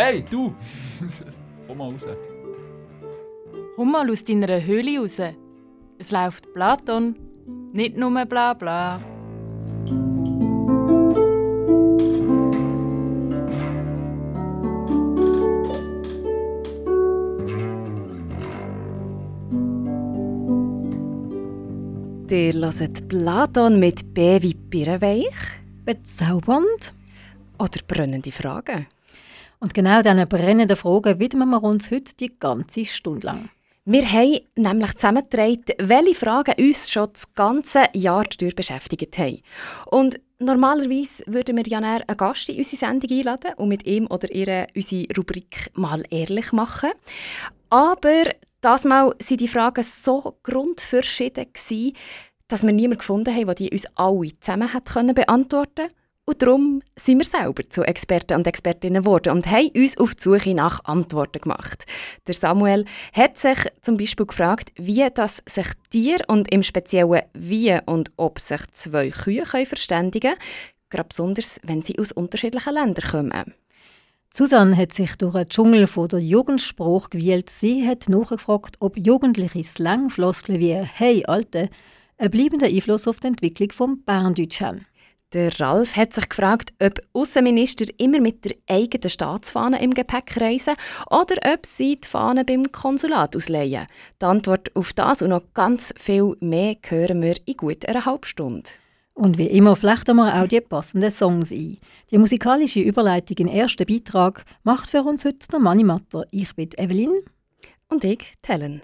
Hey, du! Komm mal raus. Komm mal aus deiner Höhle raus. Es läuft Platon, nicht nur bla bla. Ihr hört Platon mit B wie Birrenweich, bezaubernd oder brennende Fragen. Und genau diesen brennenden Fragen widmen wir uns heute die ganze Stunde lang. Wir haben nämlich zusammengetragen, welche Fragen uns schon das ganze Jahr durch beschäftigt haben. Und normalerweise würden wir ja einen Gast in unsere Sendung einladen und mit ihm oder ihr unsere Rubrik «Mal ehrlich» machen. Aber das Mal waren die Fragen so grundverschieden, dass wir niemanden gefunden haben, der die uns alle zusammen beantworten konnte. Und darum sind wir selber zu Experten und Expertinnen geworden und haben uns auf die Suche nach Antworten gemacht. Der Samuel hat sich zum Beispiel gefragt, wie das sich Tiere und im Speziellen wie und ob sich zwei Kühe verständigen können, gerade besonders, wenn sie aus unterschiedlichen Ländern kommen. Susanne hat sich durch einen Dschungel von der Jugendsprache gewählt. Sie hat nachgefragt, ob jugendliche Slangfloskeln wie «Hey, Alte» einen bleibenden Einfluss auf die Entwicklung des Berndeutsch haben. Der Ralf hat sich gefragt, ob Aussenminister immer mit der eigenen Staatsfahne im Gepäck reisen oder ob sie die Fahne beim Konsulat ausleihen. Die Antwort auf das und noch ganz viel mehr hören wir in gut einer halben Stunde. Und wie immer flechten wir auch die passenden Songs ein. Die musikalische Überleitung im ersten Beitrag macht für uns heute der Mani Matter. Ich bin Evelyn. Und ich, Helen.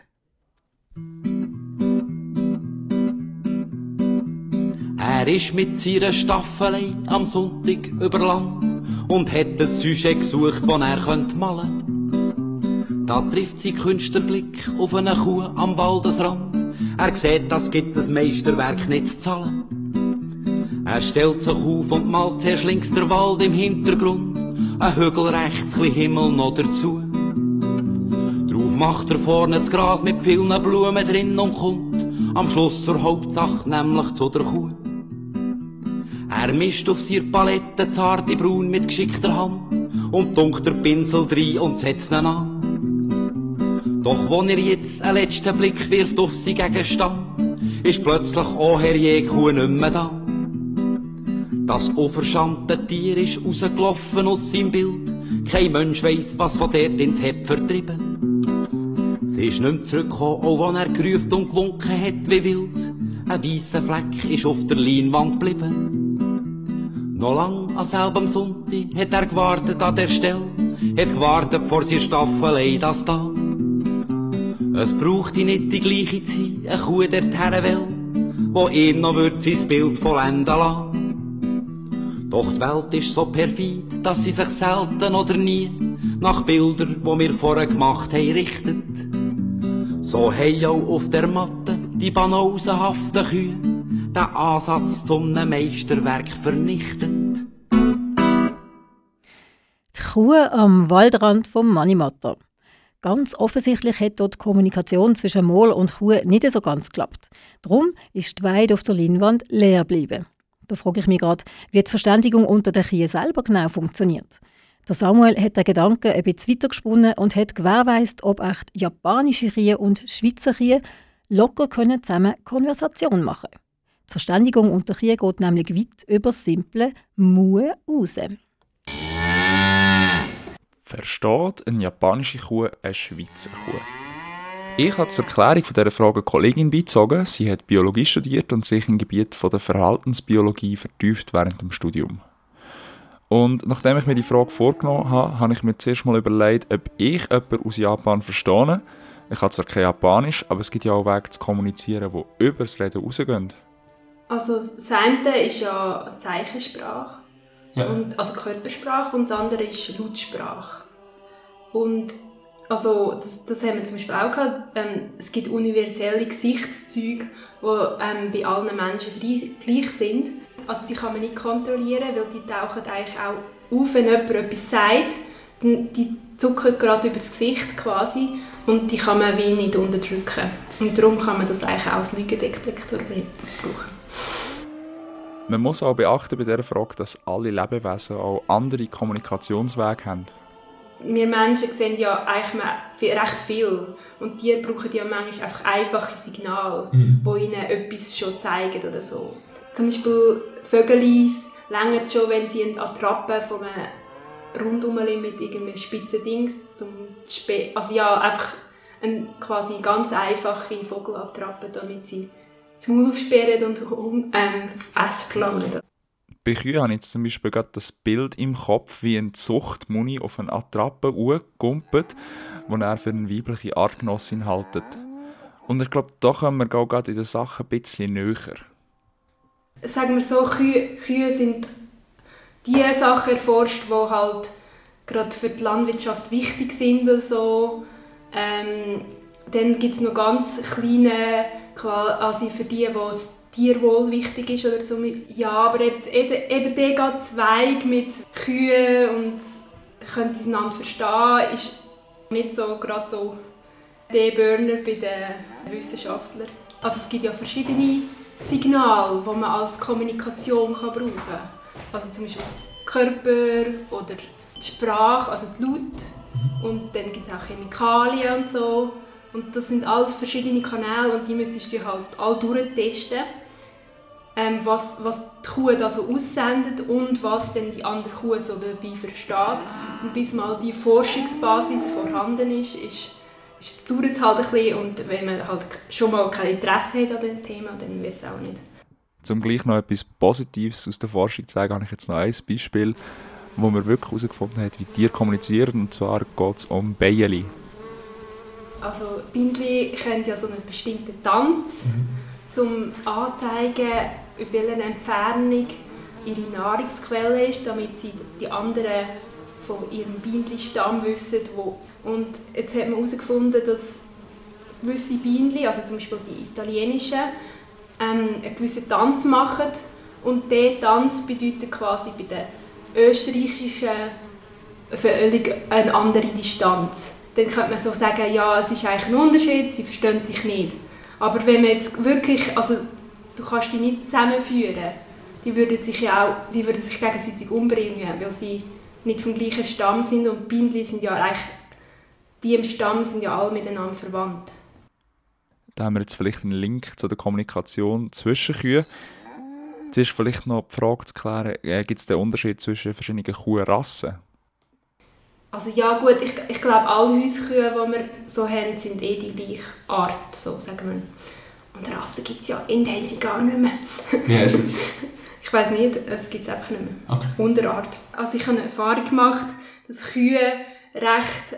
Er ist mit seiner Staffelei am Sonntag über Land und hat ein Sujet gesucht, das er malen könnte. Da trifft sein Künstlerblick auf eine Kuh am Waldesrand. Er sieht, das gibt das Meisterwerk nicht zu zahlen. Er stellt sich auf und malt zuerst links der Wald im Hintergrund, ein Hügel rechts, ein Himmel noch dazu. Drauf macht er vorne das Gras mit vielen Blumen drin und kommt am Schluss zur Hauptsache, nämlich zu der Kuh. Er mischt auf seiner Palette zarte Braun mit geschickter Hand und tunkt der Pinsel rein und setzt ihn an. Doch wo er jetzt einen letzten Blick wirft auf seinen Gegenstand, ist plötzlich auch herrje Kuh nicht mehr da. Das unverschämte Tier ist rausgelaufen aus seinem Bild. Kein Mensch weiss, was von dort ins Hepp vertrieben. Sie ist nicht mehr zurückgekommen, auch wenn er gerufen und gewunken hat wie wild. Ein weisser Fleck ist auf der Leinwand geblieben. Noch lang an selben Sonntag hat er gewartet an der Stelle, hat gewartet vor seiner Staffelei das da. Es braucht nicht die gleiche Zeit, eine Kuh dorthin will, wo ihn noch sein Bild vollenden lassen. Doch die Welt ist so perfid, dass sie sich selten oder nie nach Bildern, die wir vorher gemacht haben, richtet. So haben auch auf der Matte die banosenhaften Kühe den Ansatz zum Meisterwerk vernichtet. Die Kuh am Waldrand vom Mani Matter. Ganz offensichtlich hat dort die Kommunikation zwischen Mol und Kuh nicht so ganz geklappt. Darum ist die Weide auf der Leinwand leer geblieben. Da frage ich mich gerade, wie die Verständigung unter den Kühen selber genau funktioniert. Der Samuel hat den Gedanken ein bisschen weitergesponnen und hat gewährleistet, ob echt japanische Kühe und Schweizer Kühe locker zusammen Konversation machen können. Die Verständigung unter Kühen geht nämlich weit über simple Mue raus. Versteht eine japanische Kuh eine Schweizer Kuh? Ich habe zur Erklärung dieser Frage eine Kollegin beigezogen. Sie hat Biologie studiert und sich im Gebiet der Verhaltensbiologie vertieft während dem Studium. Und nachdem ich mir die Frage vorgenommen habe, habe ich mir zuerst mal überlegt, ob ich jemanden aus Japan verstehe. Ich habe zwar kein Japanisch, aber es gibt ja auch Wege zu kommunizieren, die über das Reden rausgehen. Also das eine ist ja Zeichensprache, also Körpersprache, und das andere ist Lautsprache. Und also das haben wir zum Beispiel auch gehabt. Es gibt universelle Gesichtszüge, die bei allen Menschen gleich sind. Also die kann man nicht kontrollieren, weil die tauchen eigentlich auch auf, wenn jemand etwas sagt. Die zucken gerade über das Gesicht quasi und die kann man wie nicht unterdrücken. Und darum kann man das eigentlich auch als Lügendetektor brauchen. Man muss auch beachten bei dieser Frage, dass alle Lebewesen auch andere Kommunikationswege haben. Wir Menschen sehen ja eigentlich recht viel. Und Tiere brauchen ja manchmal einfach einfache Signale, die ihnen etwas schon zeigen oder so. Zum Beispiel Vögel reichen schon, wenn sie eine Attrappe von einem Rundumli mit irgendeinem spitzen Dings einfach eine quasi ganz einfache Vogelattrappe, damit sie das Maul aufsperren und Essen gelangen. Bei Kühen habe ich jetzt zum Beispiel gerade das Bild im Kopf, wie ein Zuchtmuni auf eine Attrappe hochgumpelt, die er für eine weibliche Artgenossin haltet. Und ich glaube, da kommen wir gerade in der Sache ein bisschen näher. Sagen wir so, Kühe sind die Sachen erforscht, die halt gerade für die Landwirtschaft wichtig sind oder so. Dann gibt es noch ganz kleine, also für die das Tierwohl wichtig ist oder so. Ja, aber eben der Zweig mit Kühen und können einander verstehen, ist nicht so gerade so der Burner bei den Wissenschaftlern. Also es gibt ja verschiedene Signale, die man als Kommunikation brauchen kann. Also zum Beispiel Körper oder die Sprache, also die Laut. Und dann gibt es auch Chemikalien und so. Und das sind alles verschiedene Kanäle und die müsstest du halt alle durchtesten, was die Kuh da so aussendet und was dann die andere Kuh so dabei versteht. Und bis mal die Forschungsbasis vorhanden ist dauert es halt ein bisschen. Und wenn man halt schon mal kein Interesse hat an dem Thema, dann wird es auch nicht. Um gleich noch etwas Positives aus der Forschung zu zeigen, habe ich jetzt noch ein Beispiel, wo man wirklich herausgefunden hat, wie Tiere kommunizieren. Und zwar geht es um Bienen. Also Bienen können ja so einen bestimmten Tanz, um anzuzeigen, in welcher Entfernung ihre Nahrungsquelle ist, damit sie die anderen von ihrem Bienenstamm wissen. Und jetzt hat man herausgefunden, dass gewisse Bienen, also zum Beispiel die italienischen, einen gewissen Tanz machen. Und dieser Tanz bedeutet quasi bei den österreichischen völlig eine andere Distanz. Dann könnte man so sagen, ja, es ist eigentlich ein Unterschied, sie verstehen sich nicht. Aber wenn man jetzt wirklich, also du kannst die nicht zusammenführen, die würden sich gegenseitig umbringen, weil sie nicht vom gleichen Stamm sind und die Bienen sind ja eigentlich, die im Stamm sind ja alle miteinander verwandt. Da haben wir jetzt vielleicht einen Link zu der Kommunikation zwischen Kühen. Jetzt ist vielleicht noch die Frage zu klären, gibt es den Unterschied zwischen verschiedenen Kuhrassen? Also ja gut, ich glaube, alle Hauskühe, die wir so haben, sind die gleiche Art, so sagen wir. Und Rassen gibt es ja in Daisy gar nicht mehr. Wie heisst es? Ich weiss nicht, es gibt es einfach nicht mehr. Okay. Unterart. Also ich habe eine Erfahrung gemacht, dass Kühe recht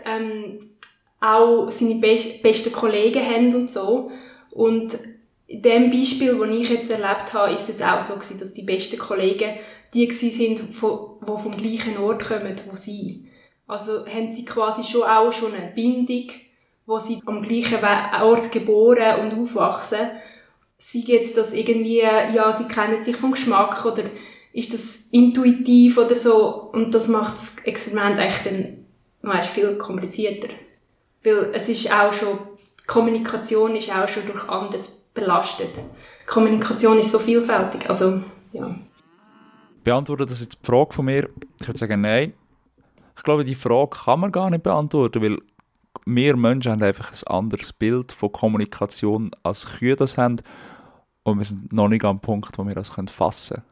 auch seine besten Kollegen haben und so. Und in dem Beispiel, das ich jetzt erlebt habe, ist es auch so gewesen, dass die besten Kollegen die waren, die vom gleichen Ort kommen, wo sie. Also haben sie quasi schon eine Bindung, wo sie am gleichen Ort geboren und aufwachsen. Sei jetzt das irgendwie, ja, sie kennen sich vom Geschmack oder ist das intuitiv oder so. Und das macht das Experiment eigentlich dann noch viel komplizierter. Weil es ist auch schon, die Kommunikation ist auch schon durch anderes belastet. Die Kommunikation ist so vielfältig, also ja. Beantwortet das jetzt die Frage von mir? Ich würde sagen, nein. Ich glaube, die Frage kann man gar nicht beantworten, weil wir Menschen haben einfach ein anderes Bild von Kommunikation, als Kühe das haben. Und wir sind noch nicht am Punkt, wo wir das fassen können.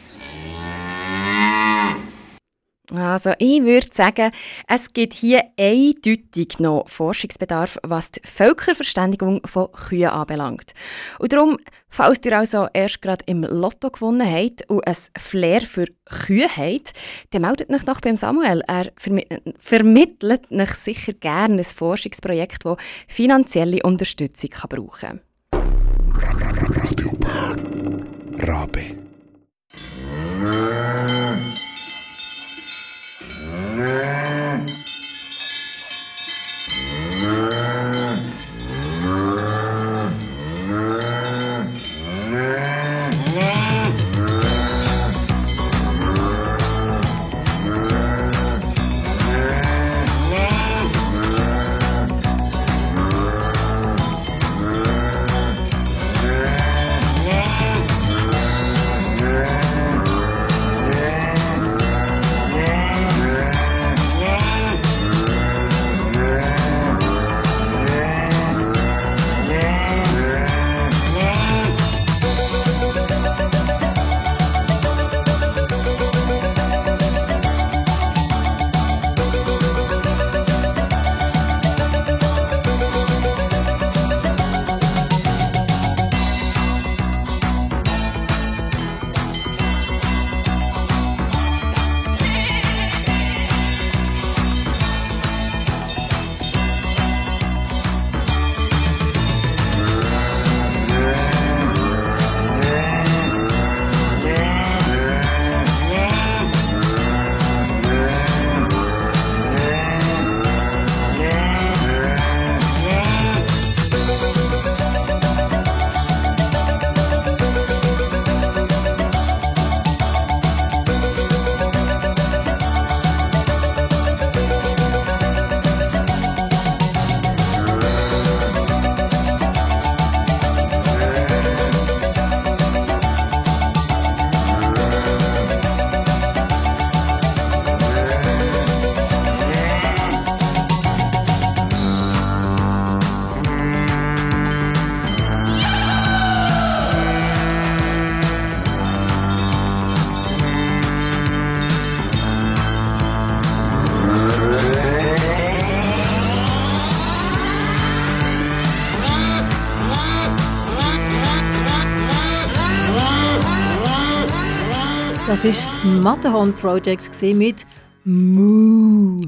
Also ich würde sagen, es gibt hier eindeutig noch Forschungsbedarf, was die Völkerverständigung von Kühen anbelangt. Und darum, falls ihr also erst gerade im Lotto gewonnen habt und ein Flair für Kühe habt, dann meldet euch doch beim Samuel. Er vermittelt euch sicher gerne ein Forschungsprojekt, das finanzielle Unterstützung brauchen kann. Radio Bern. Rabe. Das war das Matterhorn-Projekt mit «Moo».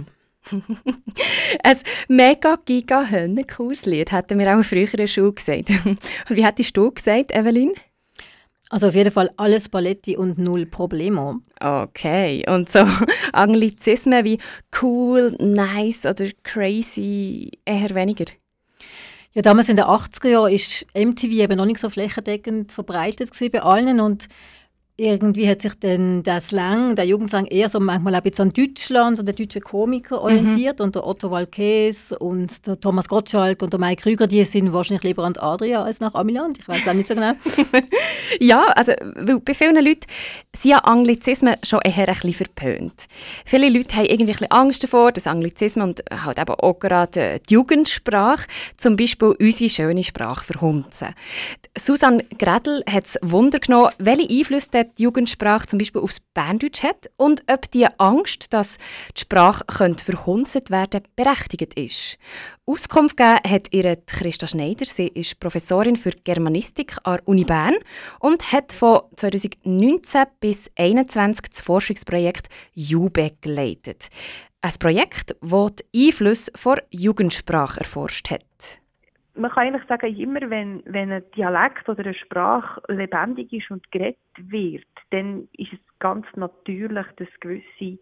Ein mega giga cooles Lied, hätten wir auch früher in der Schule gesagt. Und wie hättest du gesagt, Evelyn? Also auf jeden Fall alles Paletti und null Problemo. Okay, und so Anglizismen wie cool, nice oder crazy eher weniger? Ja, damals in den 80er Jahren war MTV eben noch nicht so flächendeckend verbreitet bei allen und irgendwie hat sich dann der Slang, der Jugendslang eher so manchmal ein bisschen an Deutschland und den deutschen Komiker orientiert. Und der Otto Walkes und der Thomas Gottschalk und der Mike Krüger, die sind wahrscheinlich lieber an die Adria als nach Amiland. Ich weiß auch nicht so genau. Ja, also weil bei vielen Leuten sind ja Anglizismen schon eher ein bisschen verpönt. Viele Leute haben irgendwie ein bisschen Angst davor, dass Anglizismen und halt eben auch gerade die Jugendsprache, zum Beispiel unsere schöne Sprache, verhunzen. Susanne Grädel hat es Wunder genommen, welche Einflüsse die Jugendsprache zum Beispiel aufs Berndeutsch hat und ob die Angst, dass die Sprache verhunzt werden könnte, berechtigt ist. Auskunft gegeben hat ihr Christa Schneider. Sie ist Professorin für Germanistik an der Uni Bern und hat von 2019 bis 2021 das Forschungsprojekt JUBE geleitet. Ein Projekt, das die Einflüsse der Jugendsprache erforscht hat. Man kann eigentlich sagen, immer wenn ein Dialekt oder eine Sprache lebendig ist und geredet wird, dann ist es ganz natürlich, dass gewisse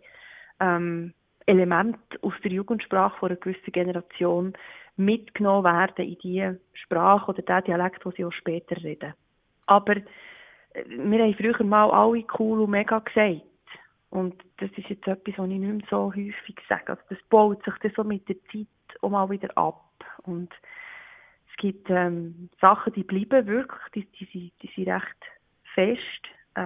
Elemente aus der Jugendsprache von einer gewissen Generation mitgenommen werden in die Sprache oder den Dialekt, den sie auch später reden. Aber wir haben früher mal alle cool und mega gesagt. Und das ist jetzt etwas, was ich nicht mehr so häufig sage. Also das baut sich dann so mit der Zeit auch mal wieder ab. Und es gibt Sachen, die bleiben wirklich, die sind recht fest.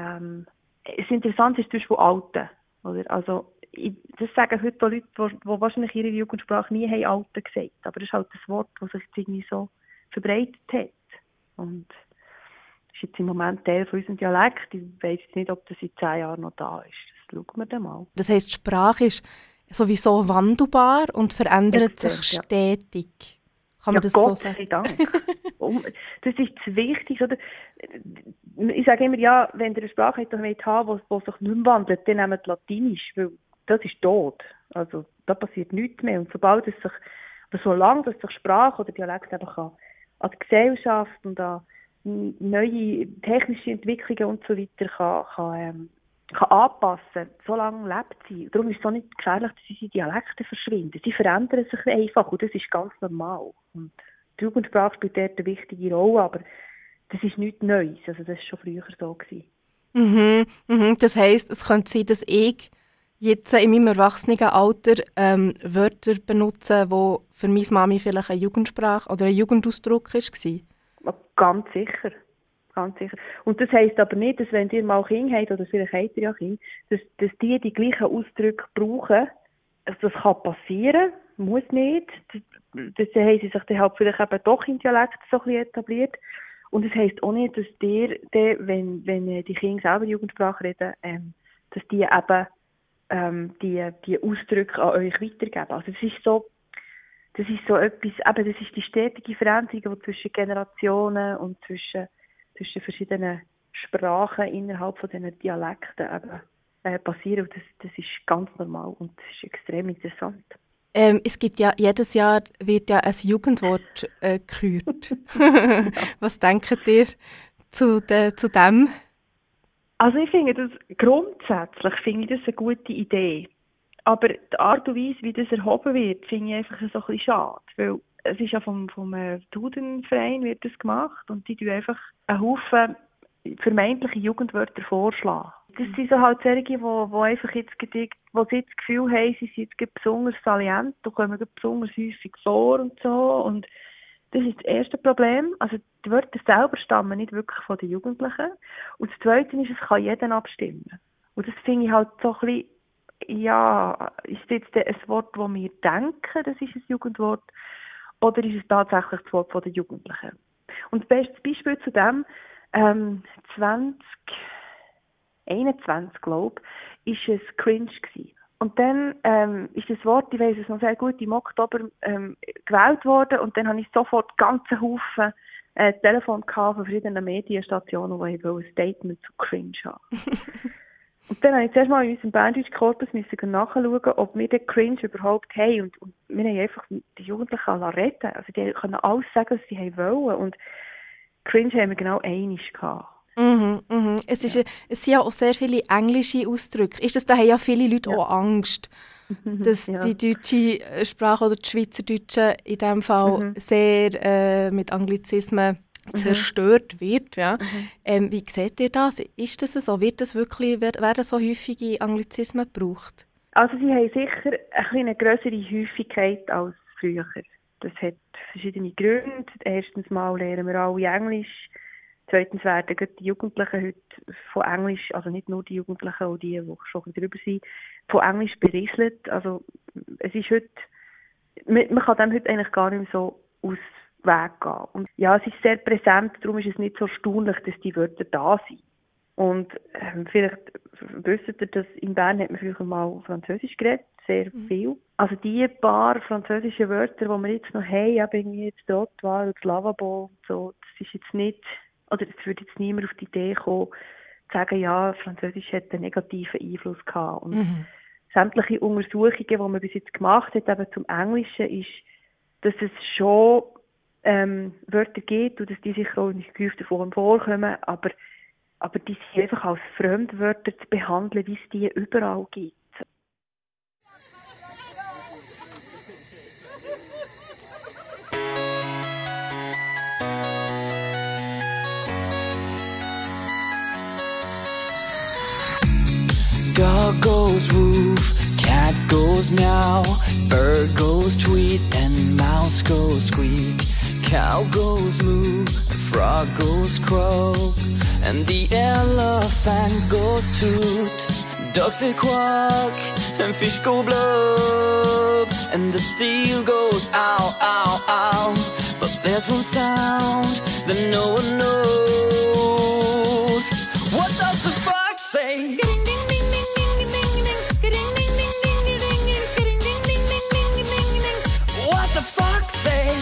Das Interessante ist zum Beispiel Alte. Oder? Also, das sagen heute auch Leute, die wahrscheinlich ihre Jugendsprache nie haben Alte gesagt. Aber das ist halt das Wort, das sich irgendwie so verbreitet hat. Und das ist jetzt im Moment Teil von unserem Dialekt. Ich weiss nicht, ob das in 10 Jahren noch da ist. Das schauen wir dann mal. Das heisst, die Sprache ist sowieso wandelbar und verändert sich stetig. Kann man das Gott so sagen? sei Dank. Das ist das Wichtigste. Oder? Ich sage immer, ja, wenn ihr eine Sprache haben wollt, die sich nicht mehr wandelt, dann nehmt Latinisch, weil das ist tot. Also da passiert nichts mehr. Und sobald es sich, oder solange dass sich Sprache oder Dialekt einfach an die Gesellschaft und an neue technische Entwicklungen und so weiter kann anpassen, so lange lebt sie. Darum ist es auch nicht gefährlich, dass unsere Dialekte verschwinden. Sie verändern sich einfach und das ist ganz normal. Und die Jugendsprache spielt dort eine wichtige Rolle, aber das ist nichts Neues. Also das war schon früher so gewesen. Das heisst, es könnte sein, dass ich jetzt in meinem Erwachsenenalter Wörter benutze, die für meine Mami vielleicht eine Jugendsprache oder ein Jugendausdruck war? Ganz sicher. Ganz sicher. Und das heisst aber nicht, dass wenn ihr mal Kinder habt, oder vielleicht habt ihr ja Kinder, dass die gleichen Ausdrücke brauchen. Also das kann passieren, muss nicht. Das haben sie sich dann halt vielleicht eben doch im Dialekt so ein bisschen etabliert. Und das heisst auch nicht, dass ihr, wenn die Kinder selber Jugendsprache reden, dass die eben die Ausdrücke an euch weitergeben. Also das ist so etwas, eben das ist die stetige Veränderung, die zwischen Generationen und zwischen verschiedenen Sprachen innerhalb von diesen Dialekten passieren. Und das ist ganz normal und das ist extrem interessant. Es gibt ja, jedes Jahr wird ja ein Jugendwort gekürt. Was denkt ihr zu dem? Also ich finde das grundsätzlich eine gute Idee. Aber die Art und Weise, wie das erhoben wird, finde ich einfach so ein bisschen schade. Weil es ist ja vom Dudenverein wird das gemacht und die tun einfach einen Haufen vermeintliche Jugendwörter vorschlagen. Das sind so halt solche, die einfach jetzt wo sie das Gefühl haben, sie sind jetzt besonders salient, da kommen besonders häufig vor und so. Und das ist das erste Problem. Also die Wörter selber stammen nicht wirklich von den Jugendlichen. Und das Zweite ist, es kann jeder abstimmen. Und das finde ich halt so ein bisschen, ja, ist jetzt ein Wort, das wir denken, das ist ein Jugendwort, oder ist es tatsächlich das Wort der Jugendlichen? Und das beste Beispiel zu dem, 2021, glaube ich, ist es cringe gewesen. Und dann ist das Wort, ich weiss es noch sehr gut, im Oktober gewählt worden und dann habe ich sofort ganzen Haufen Telefon von verschiedenen Medienstationen, die ein Statement zu cringe haben. Und dann musste ich zuerst mal in unserem Berndeutsch-Korpus nachschauen, ob wir den Cringe überhaupt haben. Und wir haben einfach die Jugendlichen reden. Also die können alles sagen, was sie wollen. Und Cringe haben wir genau einmal gehabt. Es sind ja auch sehr viele englische Ausdrücke. Ist das, da haben ja viele Leute auch Angst, dass die deutsche Sprache oder die Schweizerdeutsche in diesem Fall sehr mit Anglizismen zerstört wird. Ja. Wie seht ihr das? Ist das so? Werden so häufige Anglizismen gebraucht? Also sie haben sicher eine grössere Häufigkeit als früher. Das hat verschiedene Gründe. Erstens mal lernen wir alle Englisch. Zweitens werden die Jugendlichen heute von Englisch, also nicht nur die Jugendlichen, auch die schon drüber sind, von Englisch berieselt. Also es ist heute, man kann dem heute eigentlich gar nicht mehr so aus dem Weg gehen. Und ja, es ist sehr präsent, darum ist es nicht so erstaunlich, dass die Wörter da sind. Und vielleicht wisst ihr, dass in Bern hat man früher mal Französisch geredet, sehr viel. Also die paar französischen Wörter, die wir jetzt noch haben, irgendwie jetzt Trottoir und das Lavabo und so, das ist jetzt nicht, oder es würde jetzt niemand auf die Idee kommen, zu sagen, ja, Französisch hat einen negativen Einfluss gehabt. Und sämtliche Untersuchungen, die man bis jetzt gemacht hat, eben zum Englischen, ist, dass es schon Wörter gibt und dass die sicher auch in gehäufter Form vorkommen, aber die sind einfach als Fremdwörter zu behandeln, wie es die überall gibt. Dog goes woof, cat goes meow, bird goes tweet, and mouse goes squeak. Cow goes moo, frog goes croak, and the elephant goes toot. Ducks say quack, and fish go blub, and the seal goes ow, ow, ow. But there's one sound that no one knows. What does the fox say? What the fox say?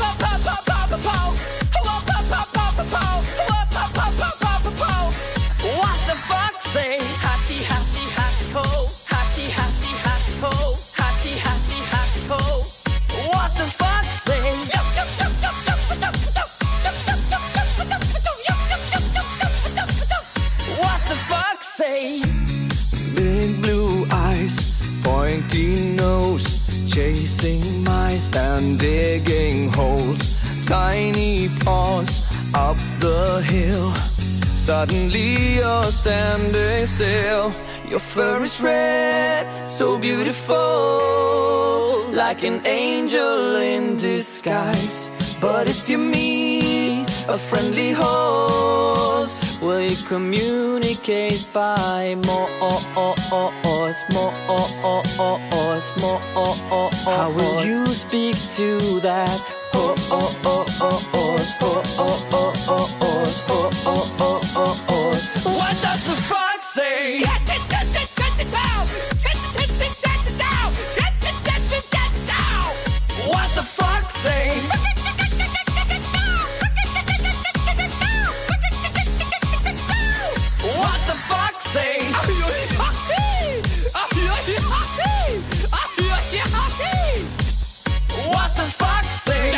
What the fox say? Happy, happy, happy ho. Happy, happy, happy ho. Happy, happy, happy ho. What the fox say? What the fox say? Big blue eyes, pointy nose, chasing mice and digging holes. Tiny paws up the hill. Suddenly you're standing still. Your fur is red, so beautiful, like an angel in disguise. But if you meet a friendly host, will you communicate by more? How will you speak to that? What does the fox say? What the fox say? What the fox say? What the fox say?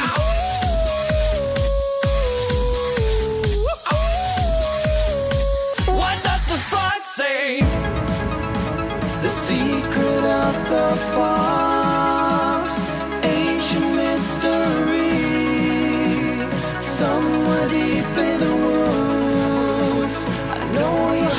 What does the fox say? The secret of the fox, ancient mystery, somewhere deep in the woods. I know you're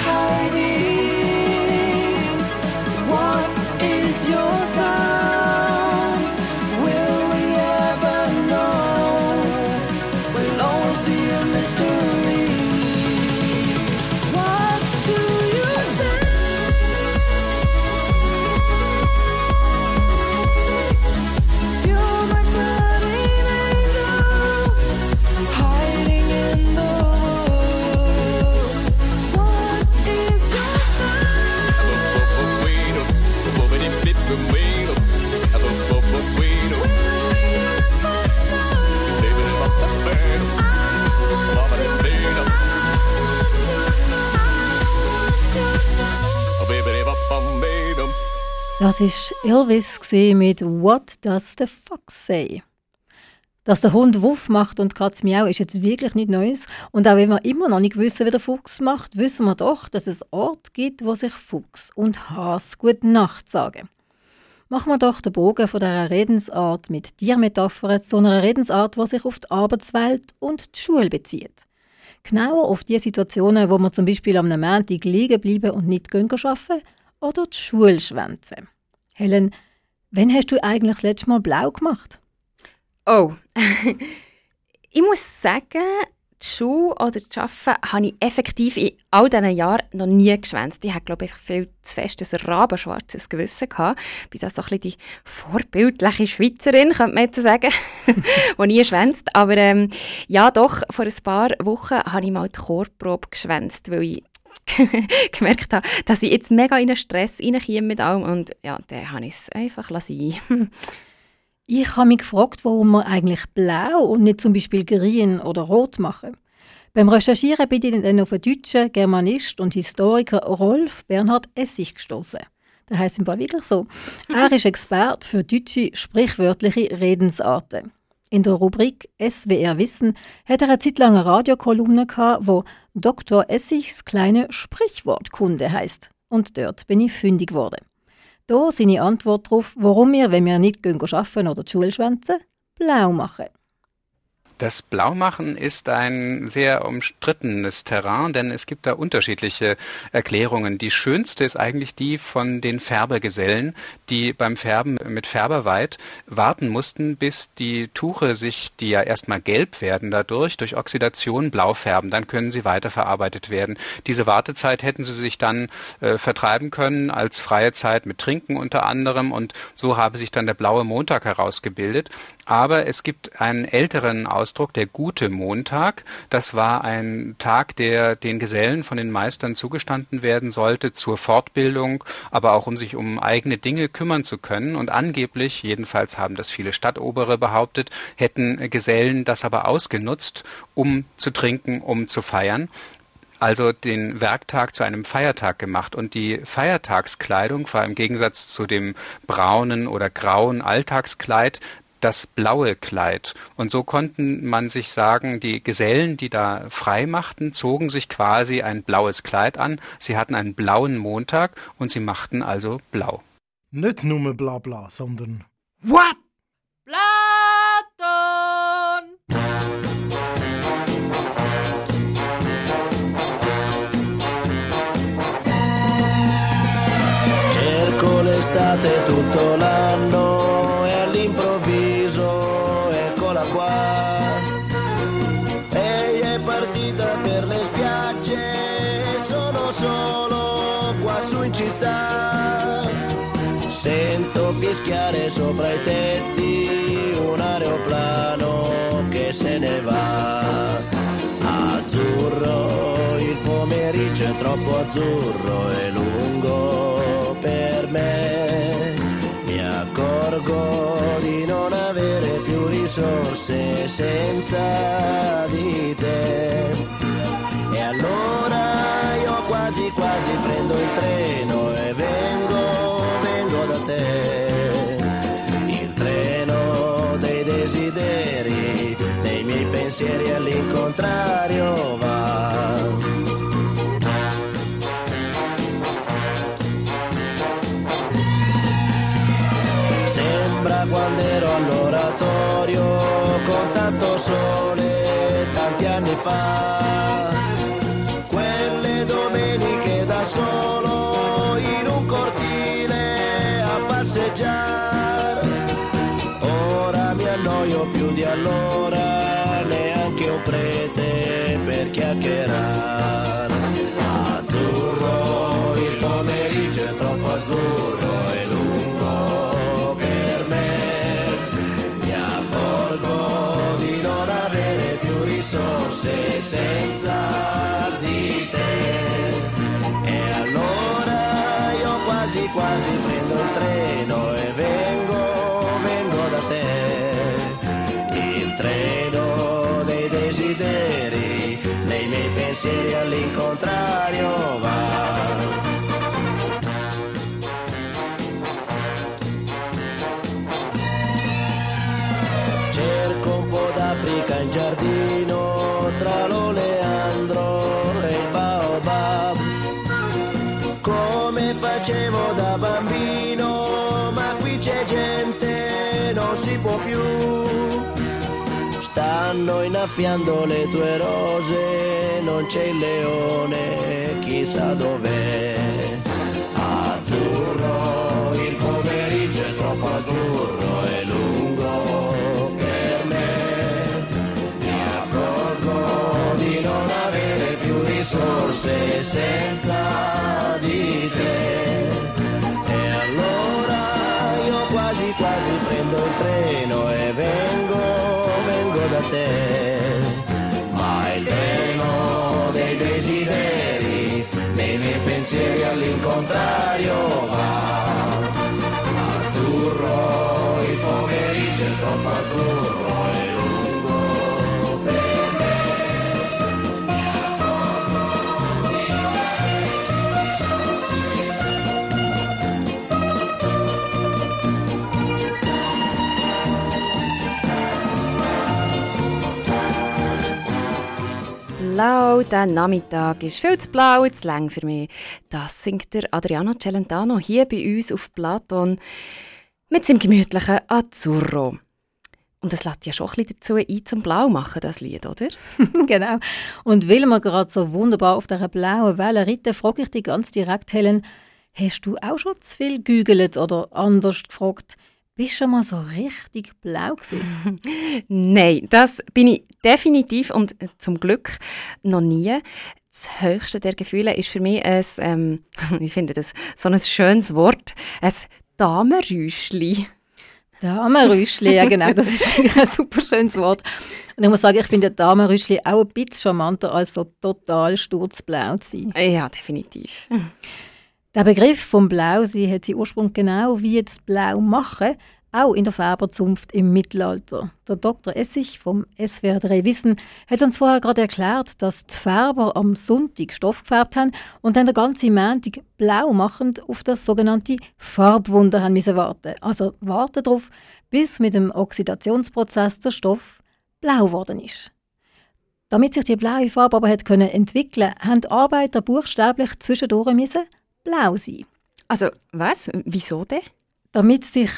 hiding. What is your sound? Will we ever know? Will always be a mystery. What do you say? Das war Elvis mit «What does the fox say?» Dass der Hund Wuff macht und die Katze Miau ist jetzt wirklich nichts Neues. Und auch wenn wir immer noch nicht wissen, wie der Fuchs macht, wissen wir doch, dass es Orte gibt, wo sich Fuchs und Hase Gute Nacht sagen. Machen wir doch den Bogen von dieser Redensart mit Tiermetaphern zu einer Redensart, die sich auf die Arbeitswelt und die Schule bezieht. Genauer auf die Situationen, wo wir zum Beispiel am Montag liegen bleiben und nicht arbeiten oder die Schule schwänzen. Helen, wann hast du eigentlich das letzte Mal blau gemacht? Oh, ich muss sagen, die Schule oder das Arbeiten habe ich effektiv in all diesen Jahren noch nie geschwänzt. Ich hatte, glaube ich, viel zu fest ein rabenschwarzes Gewissen gehabt. Ich bin da so ein bisschen die vorbildliche Schweizerin, könnte man jetzt sagen, die nie schwänzt. Aber ja, doch, vor ein paar Wochen habe ich mal die Chorprobe geschwänzt, weil ich gemerkt habe, dass ich jetzt mega in einen Stress reinkomme mit allem. Und ja, dann habe ich es einfach sein. Ich habe mich gefragt, warum wir eigentlich blau und nicht zum Beispiel grün oder rot machen. Beim Recherchieren bin ich dann auf den deutschen Germanist und Historiker Rolf Bernhard Essig gestoßen. Das heisst im Fall wirklich so. Er ist Experte für deutsche sprichwörtliche Redensarten. In der Rubrik SWR Wissen hat er eine Zeit lang eine Radiokolumne gehabt, wo Dr. Essigs kleine Sprichwortkunde heisst. Und dort bin ich fündig geworden. Hier seine Antwort darauf, warum wir, wenn wir nicht arbeiten oder die Schule schwänzen, blau machen. Das Blaumachen ist ein sehr umstrittenes Terrain, denn es gibt da unterschiedliche Erklärungen. Die schönste ist eigentlich die von den Färbergesellen, die beim Färben mit Färberweid warten mussten, bis die Tuche sich, die ja erstmal gelb werden dadurch, durch Oxidation blau färben. Dann können sie weiterverarbeitet werden. Diese Wartezeit hätten sie sich dann vertreiben können als freie Zeit mit Trinken unter anderem, und so habe sich dann der blaue Montag herausgebildet. Aber es gibt einen älteren Ausdruck, der gute Montag. Das war ein Tag, der den Gesellen von den Meistern zugestanden werden sollte zur Fortbildung, aber auch um sich um eigene Dinge kümmern zu können. Und angeblich, jedenfalls haben das viele Stadtobere behauptet, hätten Gesellen das aber ausgenutzt, um zu trinken, um zu feiern. Also den Werktag zu einem Feiertag gemacht. Und die Feiertagskleidung war im Gegensatz zu dem braunen oder grauen Alltagskleid das blaue Kleid. Und so konnten man sich sagen, die Gesellen, die da frei machten, zogen sich quasi ein blaues Kleid an. Sie hatten einen blauen Montag und sie machten also blau. Nicht nur bla bla, sondern What? Platon! Cerco l'estate tutto l'anno e all'improvviso eccola qua. Ehi è partita per le spiagge, sono solo qua su in città. Sento fischiare sopra i tetti un aeroplano che se ne va. Azzurro, il pomeriggio è troppo azzurro e lungo per me. Mi accorgo di non avere più risorse senza di te. E allora io quasi quasi prendo il treno e vengo da te. Il treno dei desideri, dei miei pensieri all'incontrario va. Sembra quando ero all'oratorio con tanto sole tanti anni fa. Quelle domeniche da solo in un cortile a passeggiare. Ora mi annoio più di allora, neanche un prete per chiacchierare. Azzurro, il pomeriggio è troppo azzurro e lungo per me. Mi accorgo di non avere più risorse senza di te. E allora io quasi quasi prendo il treno e vengo da te. Il treno dei desideri, nei miei pensieri all'incontrario va. stanno innaffiando le tue rose, non c'è il leone, chissà dov'è. Azzurro, il pomeriggio è troppo azzurro e lungo per me. Mi accorgo di non avere più risorse senza di te. E allora io quasi quasi prendo il treno e vengo da te. Ma il treno dei desideri, nei miei pensieri all'incontrario va. Azzurro, il pomeriggio è troppo azzurro e lungo per me. Mi accorgo di non avere Blau, der Nachmittag ist viel zu blau, zu lang für mich. Das singt der Adriano Celentano hier bei uns auf Platon mit seinem gemütlichen Azzurro. Und es lädt ja schon ein bisschen dazu ein, zum Blau machen, das Lied, oder? Genau. Und weil wir gerade so wunderbar auf dieser blauen Welle reiten, frage ich dich ganz direkt, Helen, hast du auch schon zu viel gegoogelt oder anders gefragt? Bist du schon mal so richtig blau gewesen? Nein, das bin ich definitiv und zum Glück noch nie. Das höchste der Gefühle ist für mich ich finde das so ein schönes Wort, ein Damenrüschli. Damenrüschli, ja genau, das ist wirklich ein super schönes Wort. Und ich muss sagen, ich finde Damenrüschli auch ein bisschen charmanter, als so total sturzblau zu sein. Ja, definitiv. Der Begriff vom Blausein hat seinen Ursprung genau wie das Blau machen, auch in der Färberzunft im Mittelalter. Der Dr. Essig vom SWR 3 Wissen hat uns vorher gerade erklärt, dass die Färber am Sonntag Stoff gefärbt haben und dann den ganzen Montag blau machend auf das sogenannte Farbwunder haben müssen warten. Also warten darauf, bis mit dem Oxidationsprozess der Stoff blau geworden ist. Damit sich die blaue Farbe aber entwickeln konnte, haben die Arbeiter buchstäblich zwischendurch müssen blau sein. Also, was? Wieso denn? Damit sich,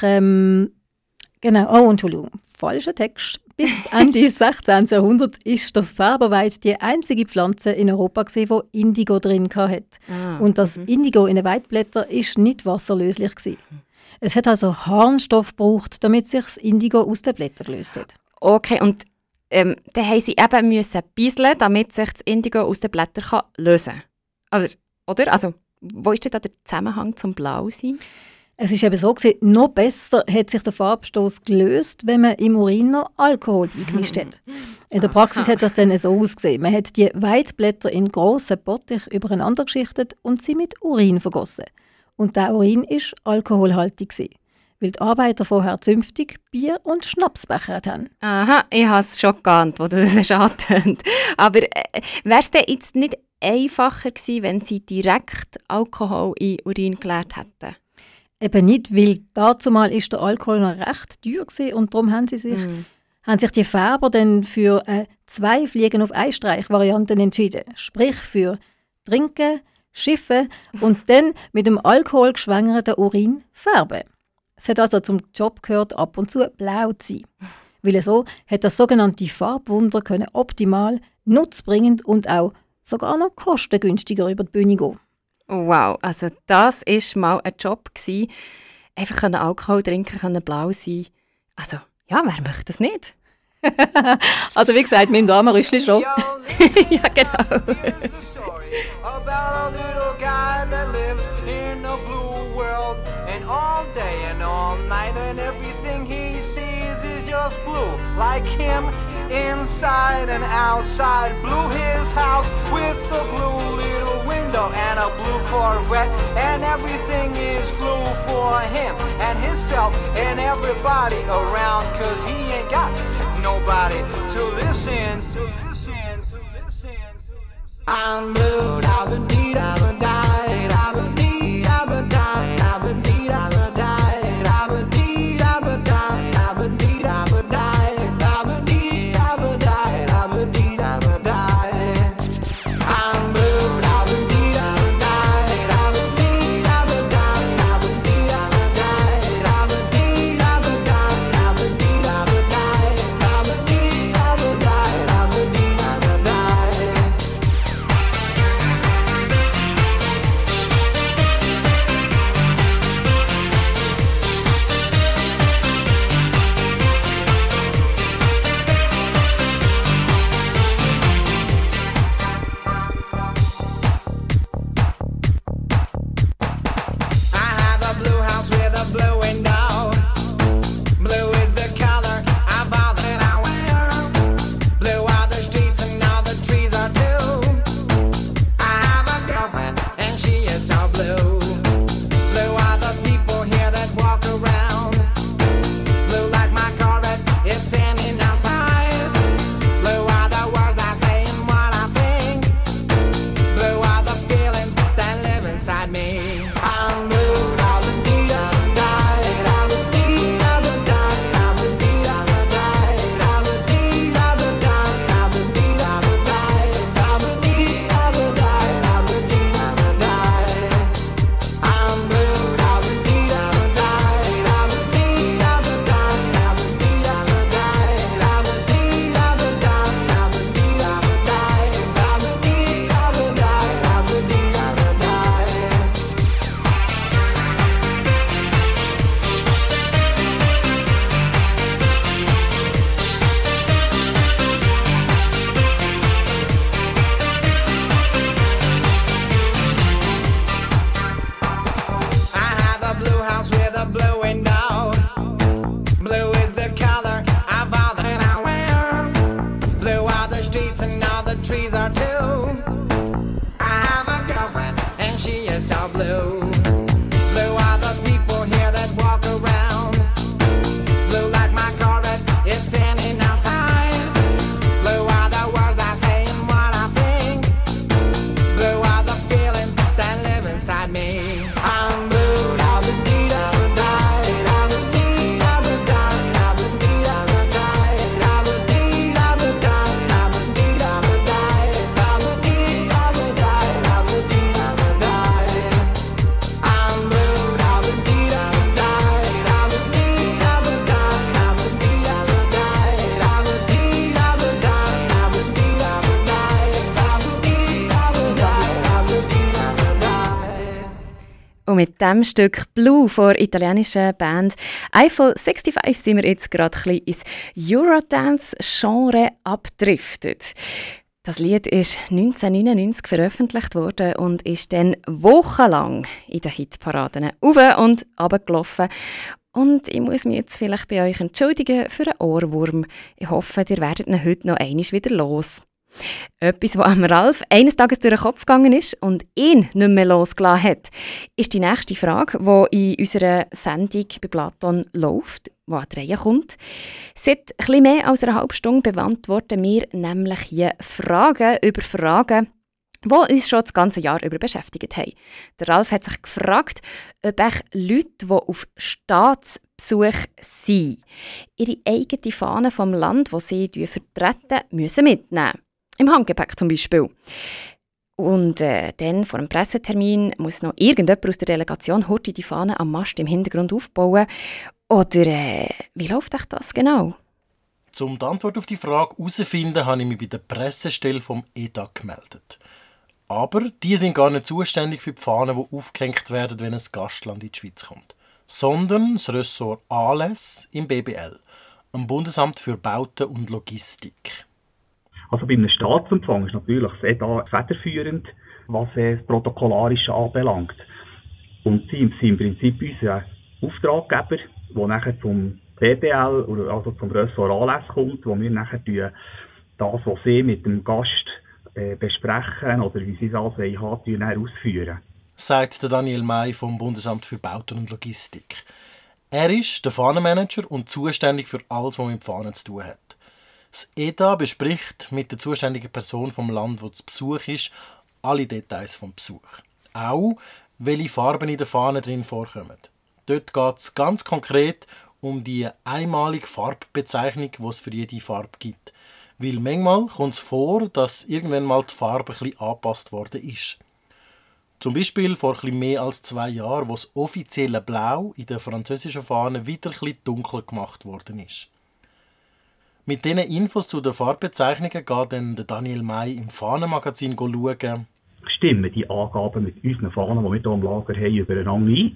Entschuldigung, falscher Text. Bis Ende des 16. Jahrhunderts ist der Färberweid die einzige Pflanze in Europa, die Indigo drin hatte. Und das Indigo in den Weidblättern war nicht wasserlöslich. Es hat also Harnstoff gebraucht, damit sich das Indigo aus den Blättern gelöst hat. Okay, und dann mussten sie eben bisseln, damit sich das Indigo aus den Blättern lösen kann. Oder? Also, wo ist denn da der Zusammenhang zum Blausein? Es ist eben so, noch besser hat sich der Farbstoß gelöst, wenn man im Urin noch Alkohol beigemischt hat. In der Praxis hat das dann so ausgesehen. Man hat die Weidblätter in grossen Bottich übereinander geschichtet und sie mit Urin vergossen. Und der Urin war alkoholhaltig, weil die Arbeiter vorher zünftig Bier und Schnapsbecher hatten. Aha, ich habe es schon geahnt, wo du das angetönt. Aber wäre es denn jetzt nicht einfacher gewesen, wenn sie direkt Alkohol in Urin geleert hätten? Eben nicht, weil dazumal ist der Alkohol noch recht teuer gewesen und darum haben sich die Färber dann für 2 Fliegen auf einen Streich Varianten entschieden. Sprich für Trinken, Schiffen und dann mit dem Alkohol geschwängerten Urin färben. Es hat also zum Job gehört, ab und zu blau zu sein. Weil so hat das sogenannte Farbwunder können optimal, nutzbringend und auch sogar noch kostengünstiger über die Bühne gehen. Wow, also das war mal ein Job gewesen. Einfach Alkohol trinken, blau sein. Also, ja, wer möchte das nicht? Also wie gesagt, mit dem Damenrüschli schon. Ja, genau. About a little guy that lives in a blue world, and all day and all night and everything he sees is just blue, like him inside and outside. Blue his house with a blue little window and a blue Corvette, and everything is blue for him and himself and everybody around, 'cause he ain't got nobody to listen. I'm blue, da-ba-dee, da-ba-die, da-ba-dee, da-ba-die, da-ba-dee, da-ba-die, da-ba-dee, da-ba-die, da-ba-dee, da-ba-die, da-ba-dee, da-ba-die, da-ba-dee, da-ba-die. I'm blue, da-ba-dee, da-ba-die, da-ba-dee, da-ba-die, da-ba-dee, da-ba-die, da-ba-dee, da-ba-die, da-ba-dee, da-ba-die, da-ba-die, da-ba-die, da-ba-die, da-ba-die, da-ba-die, da-ba-die, da-ba-die, da-ba-die, da-ba-die, da-ba-die, streets and all the trees are too. I have a girlfriend and she is so blue. Blue are the people here that walk around. Blue like my Corvette, it's in and outside. Blue are the words I say and what I think. Blue are the feelings that live inside me. I'm blue, da da dee da da da, da da dee da da da, da da dee da da da, da da dee da da da, da da dee da da da, da da dee da da da, da da dee da da da. I'm blue, da da dee da da da, da da dee da da da, da da dee da da da, da da dee da da da, da da dee da da da, da da dee da da da, da da dee da da da. Und mit diesem Stück Blue von der italienischen Band Eiffel 65 sind wir jetzt gerade ein bisschen ins Eurodance-Genre abgedriftet. Das Lied ist 1999 veröffentlicht worden und ist dann wochenlang in den Hitparaden auf und runter gelaufen. Und ich muss mich jetzt vielleicht bei euch entschuldigen für einen Ohrwurm. Ich hoffe, ihr werdet ihn heute noch einmal wieder los. Etwas, was am Ralf eines Tages durch den Kopf gegangen ist und ihn nicht mehr losgelassen hat, ist die nächste Frage, die in unserer Sendung bei Platon läuft, die an die Reihe kommt. Seit etwas mehr als einer halben Stunde beantworten wir nämlich hier Fragen, die uns schon das ganze Jahr über beschäftigt haben. Der Ralf hat sich gefragt, ob Leute, die auf Staatsbesuch sind, ihre eigene Fahne vom Land, das sie vertreten, müssen mitnehmen. Im Handgepäck zum Beispiel. Und dann vor dem Pressetermin muss noch irgendjemand aus der Delegation heute die Fahne am Mast im Hintergrund aufbauen. Oder wie läuft euch das genau? Um die Antwort auf die Frage herauszufinden, habe ich mich bei der Pressestelle vom EDA gemeldet. Aber die sind gar nicht zuständig für die Fahnen, die aufgehängt werden, wenn ein Gastland in die Schweiz kommt. Sondern das Ressort ALES im BBL, am Bundesamt für Bauten und Logistik. Also bei einem Staatsempfang ist natürlich das EDA federführend, was das Protokollarische anbelangt. Und sie sind im Prinzip unser Auftraggeber, der nachher zum BBL, also zum Ressort ALES kommt, wo wir nachher das, was sie mit dem Gast besprechen oder wie sie es also haben, ausführen. Sagt der Daniel May vom Bundesamt für Bauten und Logistik. Er ist der Fahnenmanager und zuständig für alles, was mit Fahnen zu tun hat. Das EDA bespricht mit der zuständigen Person vom Land, wo zu Besuch ist, alle Details vom Besuch. Auch, welche Farben in der Fahne drin vorkommen. Dort geht es ganz konkret um die einmalige Farbbezeichnung, die es für jede Farbe gibt. Weil manchmal kommt es vor, dass irgendwann mal die Farbe ein bisschen angepasst worden ist. Zum Beispiel vor ein bisschen mehr als 2 Jahren, wo das offizielle Blau in der französischen Fahne wieder ein bisschen dunkler gemacht worden ist. Mit diesen Infos zu den Farbbezeichnungen geht dann Daniel May im Fahnenmagazin schauen. Stimmen die Angaben mit unseren Fahnen, die wir hier im Lager haben, übereinander ein?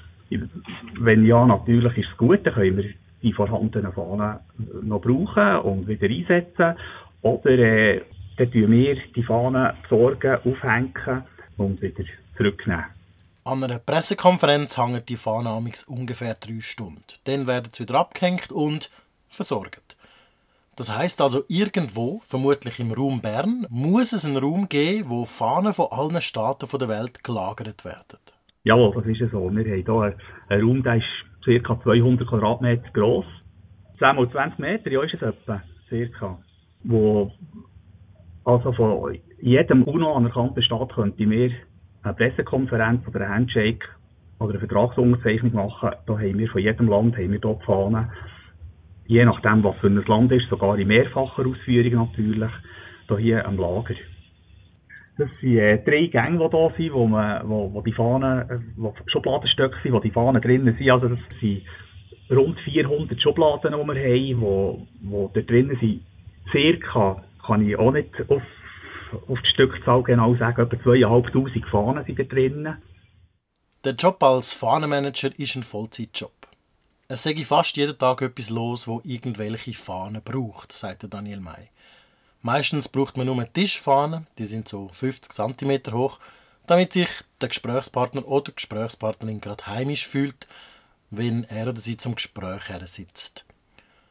Wenn ja, natürlich ist es gut, dann können wir die vorhandenen Fahnen noch brauchen und wieder einsetzen. Oder dann tun wir die Fahnen besorgen, aufhängen und wieder zurücknehmen. An einer Pressekonferenz hängen die Fahnen ungefähr 3 Stunden. Dann werden sie wieder abgehängt und versorgt. Das heisst also, irgendwo, vermutlich im Raum Bern, muss es einen Raum geben, wo Fahnen von allen Staaten der Welt gelagert werden. Jawohl, das ist so. Wir haben hier einen Raum, der ist ca. 200 Quadratmeter gross. 10 mal 20 Meter, ja, ist es etwa, circa. Wo also von jedem UNO-anerkannten Staat könnte wir eine Pressekonferenz oder einen Handshake oder eine Vertragsunterzeichnung machen. Da haben wir von jedem Land hier die Fahnen. Je nachdem, was für ein Land ist, sogar in mehrfacher Ausführung natürlich, hier am Lager. Das sind 3 Gänge, die hier sind, wo die Fahnen, wo Schubladenstöcke sind, wo die Fahnen drinnen sind. Also das sind rund 400 Schubladen, die wir haben, wo da drinnen sind. Circa, kann ich auch nicht auf die Stückzahl genau sagen, etwa 2500 Fahnen sind da drinnen. Der Job als Fahnenmanager ist ein Vollzeitjob. Es sei fast jeden Tag etwas los, wo irgendwelche Fahnen braucht, sagt Daniel May. Meistens braucht man nur Tischfahnen, die sind so 50 cm hoch, damit sich der Gesprächspartner oder die Gesprächspartnerin gerade heimisch fühlt, wenn er oder sie zum Gespräch sitzt.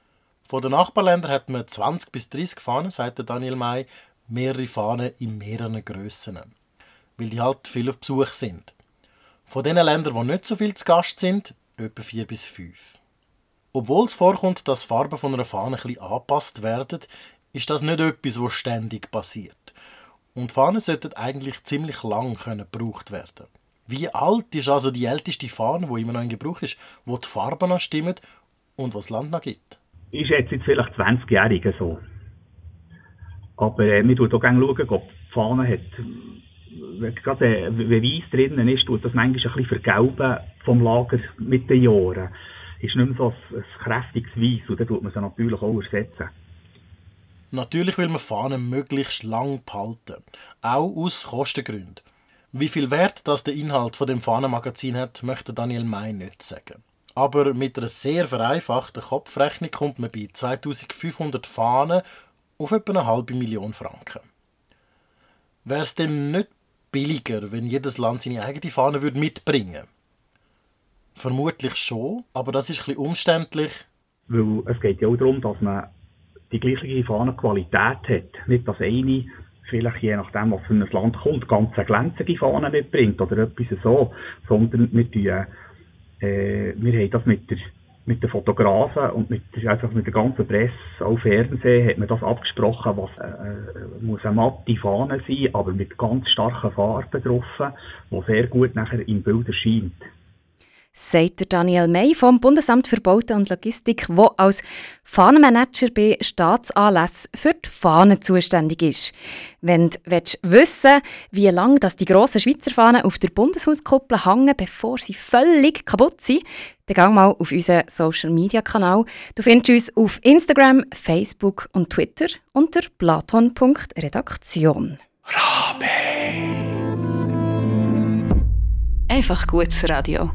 Von den Nachbarländern hat man 20 bis 30 Fahnen, sagt Daniel May, mehrere Fahnen in mehreren Grössen, weil die halt viel auf Besuch sind. Von den Ländern, die nicht so viel zu Gast sind, etwa 4 bis 5. Obwohl es vorkommt, dass Farben von einer Fahne ein bisschen angepasst werden, ist das nicht etwas, was ständig passiert. Und Fahnen sollten eigentlich ziemlich lang gebraucht werden. Wie alt ist also die älteste Fahne, die immer noch in Gebrauch ist, wo die Farben noch stimmen und was das Land noch gibt? Ich schätze jetzt vielleicht 20-Jährige so. Aber wir schauen auch gerne, ob die Fahne hat, gerade wenn Weiss drinnen ist, tut das manchmal ein bisschen vergelben vom Lager mit den Jahren. Ist nicht mehr so ein kräftiges Weiss und dann tut man sie natürlich auch ersetzen. Natürlich will man Fahnen möglichst lang behalten, auch aus Kostengründen. Wie viel Wert das der Inhalt von dem Fahnenmagazin hat, möchte Daniel May nicht sagen. Aber mit einer sehr vereinfachten Kopfrechnung kommt man bei 2500 Fahnen auf etwa 500.000 Franken. Wäre es denn nicht billiger, wenn jedes Land seine eigene Fahne mitbringen würde? Vermutlich schon, aber das ist ein bisschen umständlich. Weil es geht ja auch darum, dass man die gleiche Fahnenqualität hat. Nicht, dass eine, vielleicht je nachdem, was für ein Land kommt, ganz eine glänzende Fahne mitbringt oder etwas so, sondern wir haben das mit den Fotografen und mit der ganzen Presse, auch Fernsehen, hat man das abgesprochen, was muss eine matte Fahne sein, aber mit ganz starken Farben drauf, die sehr gut nachher im Bild erscheint. Sagt der Daniel May vom Bundesamt für Bauten und Logistik, der als Fahnenmanager bei Staatsanlässen für die Fahnen zuständig ist. Wenn du wissen willst, wie lange die grossen Schweizer Fahnen auf der Bundeshauskuppel hängen, bevor sie völlig kaputt sind, dann geh mal auf unseren Social-Media-Kanal. Du findest uns auf Instagram, Facebook und Twitter unter platon.redaktion. Rabe! Einfach gutes Radio.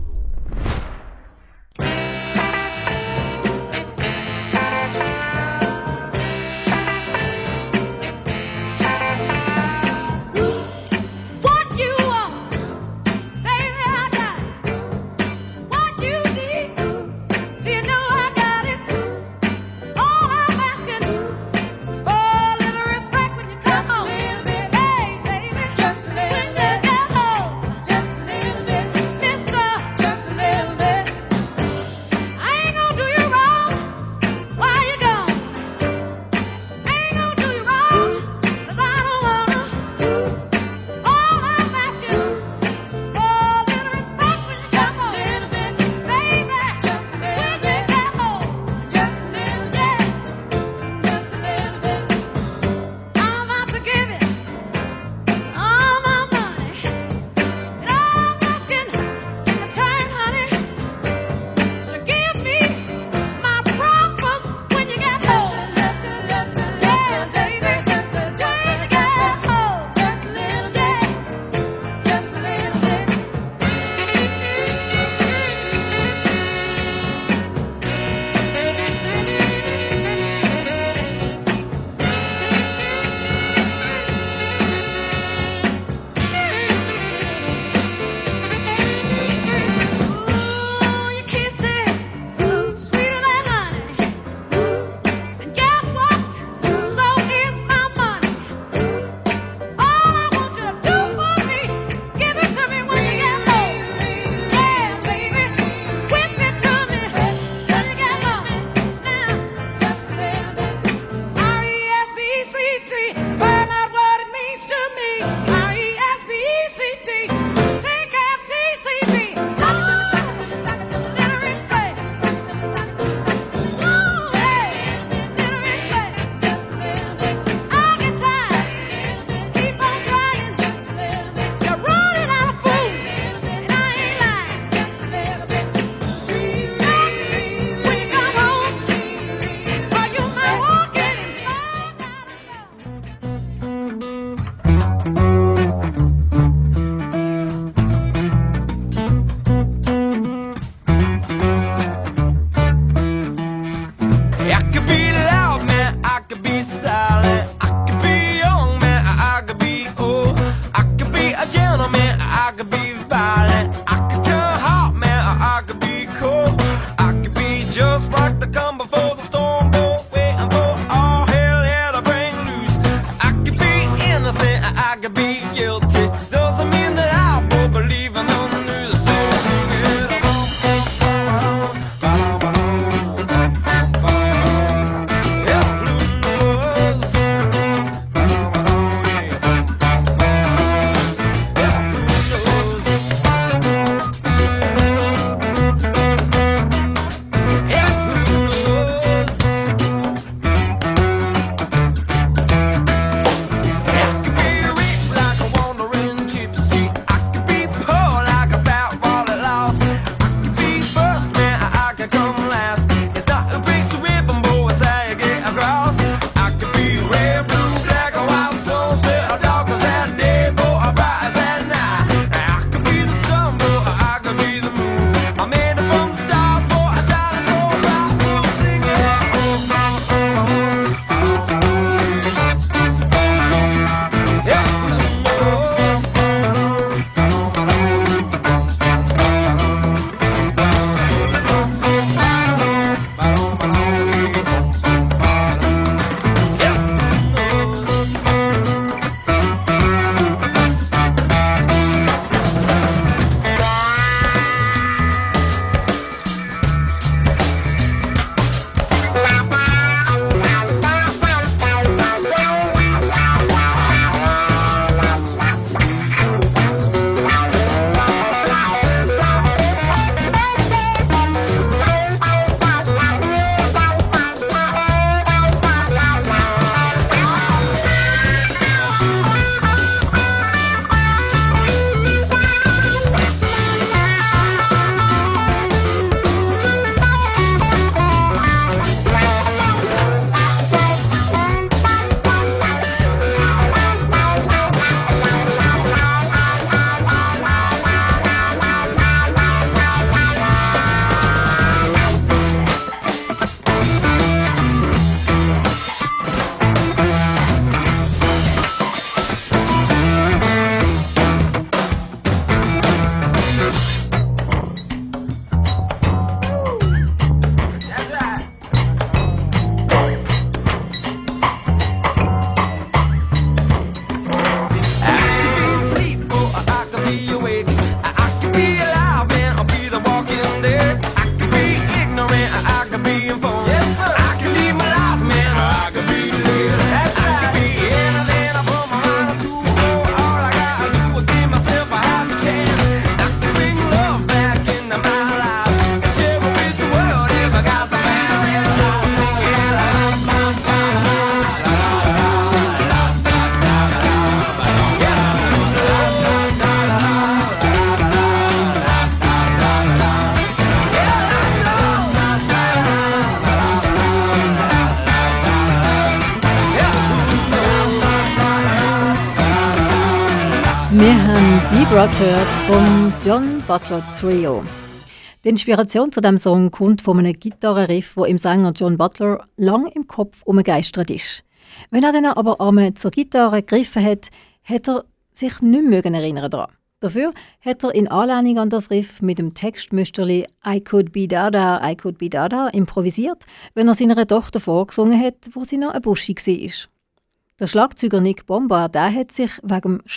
Wir haben Zebra gehört vom John Butler Trio. Die Inspiration zu diesem Song kommt von einem Gitarrenriff, wo im Sänger John Butler lang im Kopf umgegeistert ist. Wenn er dann aber einmal zur Gitarre gegriffen hat, hat er sich nicht mehr erinnern daran. Dafür hat er in Anlehnung an das Riff mit dem Textmüsterli I could be Dada improvisiert, wenn er seiner Tochter vorgesungen hat, wo sie noch ein Buschi war. Der Schlagzeuger Nick Bombard, der hat sich wegen dem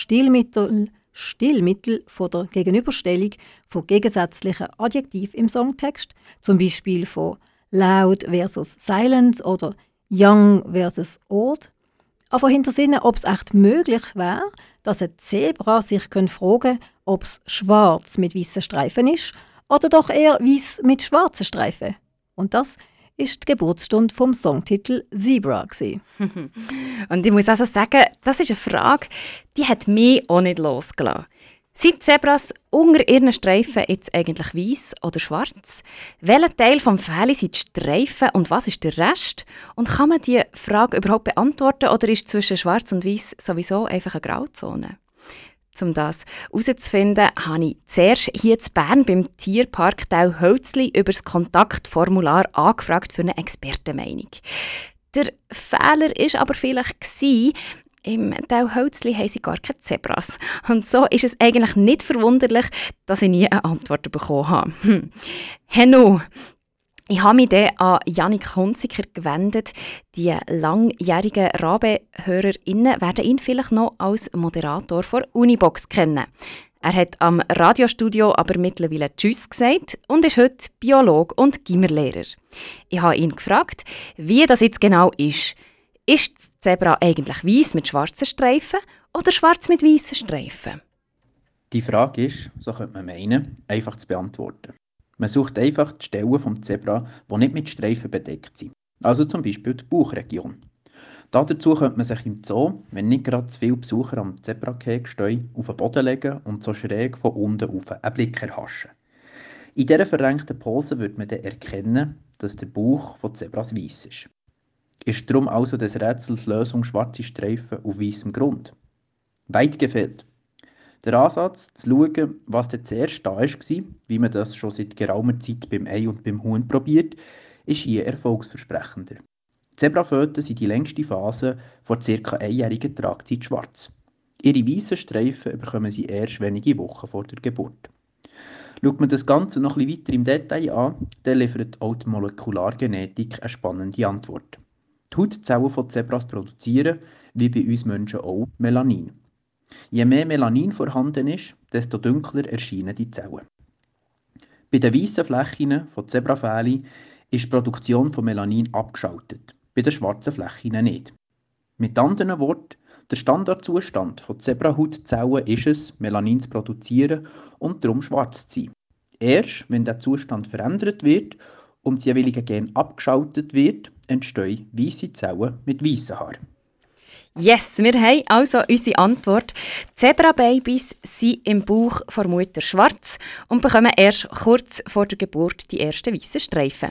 Stilmittel von der Gegenüberstellung von gegensätzlichen Adjektiven im Songtext, zum Beispiel von loud versus silent oder young versus old, aber hintersinnen, ob es echt möglich wäre, dass ein Zebra sich fragen könnte, ob es schwarz mit weißen Streifen ist oder doch eher weiß mit schwarzen Streifen. Und das ist die Geburtsstunde vom Songtitel Zebra. Und ich muss also sagen, das ist eine Frage, die hat mich auch nicht losgelassen. Sind Zebras unter ihren Streifen jetzt eigentlich weiss oder schwarz? Welcher Teil des Fähli sind die Streifen und was ist der Rest? Und kann man diese Frage überhaupt beantworten oder ist zwischen schwarz und weiss sowieso einfach eine Grauzone? Um das herauszufinden, habe ich zuerst hier in Bern beim Tierpark Tauhölzli über das Kontaktformular angefragt für eine Expertenmeinung. Der Fehler war aber vielleicht, im Tauhölzli haben sie gar keine Zebras. Und so ist es eigentlich nicht verwunderlich, dass ich nie eine Antwort bekommen habe. Henno, ich habe mich dann an Jannik Hunziker gewendet. Die langjährigen Rabe-HörerInnen werden ihn vielleicht noch als Moderator vor Unibox kennen. Er hat am Radiostudio aber mittlerweile Tschüss gesagt und ist heute Biologe und Gimmerlehrer. Ich habe ihn gefragt, wie das jetzt genau ist. Ist das Zebra eigentlich weiss mit schwarzen Streifen oder schwarz mit weißen Streifen? Die Frage ist, so könnte man meinen, einfach zu beantworten. Man sucht einfach die Stellen vom Zebra, die nicht mit Streifen bedeckt sind. Also zum Beispiel die Bauchregion. Dazu könnte man sich im Zoo, wenn nicht gerade zu viele Besucher am Zebragehege stehen, auf den Boden legen und so schräg von unten auf einen Blick erhaschen. In dieser verrenkten Pose würde man dann erkennen, dass der Bauch von Zebras weiss ist. Ist darum also des Rätsels Lösung schwarze Streifen auf weißem Grund? Weit gefehlt. Der Ansatz, zu schauen, was denn zuerst da war, wie man das schon seit geraumer Zeit beim Ei und beim Huhn probiert, ist hier erfolgsversprechender. Zebraföten sind die längste Phase vor ca. einjähriger Tragzeit schwarz. Ihre weißen Streifen bekommen sie erst wenige Wochen vor der Geburt. Schaut man das Ganze noch ein bisschen weiter im Detail an, dann liefert auch die Molekulargenetik eine spannende Antwort. Die Hautzellen von Zebras produzieren, wie bei uns Menschen auch, Melanin. Je mehr Melanin vorhanden ist, desto dunkler erscheinen die Zellen. Bei den weißen Flächen von Zebrafellen ist die Produktion von Melanin abgeschaltet, bei den schwarzen Flächen nicht. Mit anderen Worten, der Standardzustand von Zebrahautzellen ist es, Melanin zu produzieren und darum schwarz zu sein. Erst wenn der Zustand verändert wird und das jeweilige Gen abgeschaltet wird, entstehen weiße Zellen mit weißen Haaren. Yes, wir haben also unsere Antwort. Zebrababys sind im Bauch der Mutter schwarz und bekommen erst kurz vor der Geburt die ersten weißen Streifen.